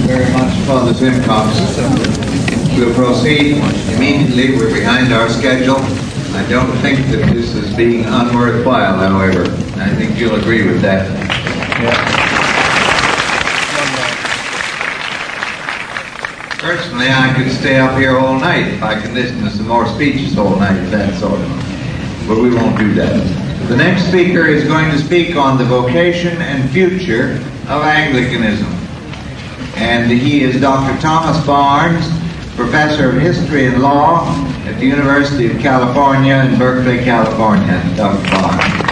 very much, Father Simcox. We'll proceed immediately. We're behind our schedule. I don't think that this is being unworthwhile, however. I think you'll agree with that. Personally, I could stay up here all night if I could listen to some more speeches all night, that sort of. But we won't do that. The next speaker is going to speak on the vocation and future of Anglicanism. And he is Dr. Thomas Barnes, Professor of History and Law at the University of California in Berkeley, California. Dr. Barnes.